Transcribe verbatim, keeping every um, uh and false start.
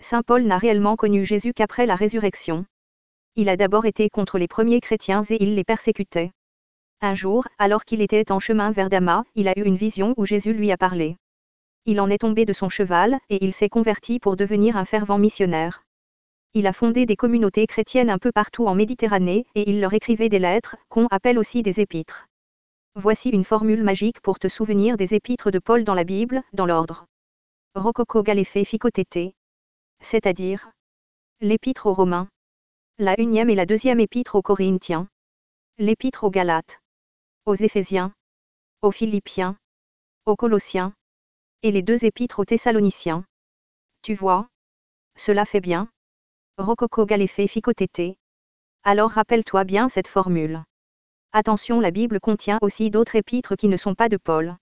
Saint Paul n'a réellement connu Jésus qu'après la résurrection. Il a d'abord été contre les premiers chrétiens et il les persécutait. Un jour, alors qu'il était en chemin vers Damas, il a eu une vision où Jésus lui a parlé. Il en est tombé de son cheval, et il s'est converti pour devenir un fervent missionnaire. Il a fondé des communautés chrétiennes un peu partout en Méditerranée, et il leur écrivait des lettres, qu'on appelle aussi des épîtres. Voici une formule magique pour te souvenir des épîtres de Paul dans la Bible, dans l'ordre. Rococo Galefé Ficotete. C'est-à-dire l'épître aux Romains. La unième et la deuxième épître aux Corinthiens. L'épître aux Galates. Aux Éphésiens. Aux Philippiens. Aux Colossiens. Et les deux épîtres aux Thessaloniciens. Tu vois? Cela fait bien. Rococo Galefé Ficotete. Alors rappelle-toi bien cette formule. Attention, la Bible contient aussi d'autres épîtres qui ne sont pas de Paul.